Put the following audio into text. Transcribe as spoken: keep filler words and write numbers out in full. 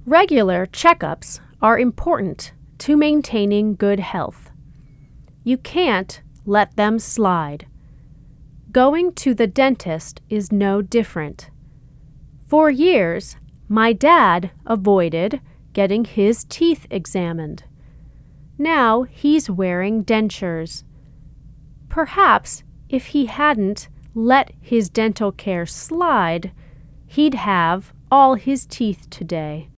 Regular checkups are important to maintaining good health. You can't let them slide. Going to the dentist is no different. For years, my dad avoided getting his teeth examined. Now he's wearing dentures. Perhaps if he hadn't let his dental care slide, he'd have all his teeth today.